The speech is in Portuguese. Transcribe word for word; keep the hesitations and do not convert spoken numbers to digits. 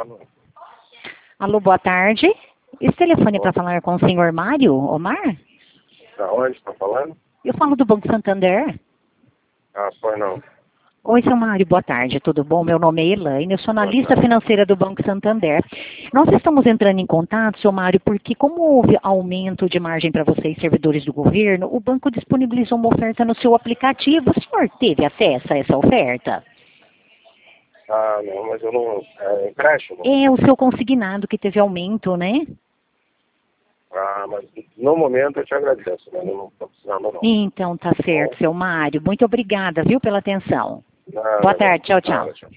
Alô. Alô, boa tarde. Esse telefone é para falar com o senhor Mário Omar? Da onde está falando? Eu falo do Banco Santander. Ah, pois não. Oi, seu Mário, boa tarde, tudo bom? Meu nome é Elaine, eu sou analista financeira do Banco Santander. Nós estamos entrando em contato, seu Mário, porque como houve aumento de margem para vocês, servidores do governo, o banco disponibilizou uma oferta no seu aplicativo. O senhor teve acesso a essa oferta? Ah, não, mas eu não... É empréstimo? É o seu consignado que teve aumento, né? Ah, mas no momento eu te agradeço, mas eu não estou precisando não. Então, tá certo, seu Mário. Muito obrigada, viu, pela atenção. Nada, Boa tarde, tchau, tchau. nada, tchau.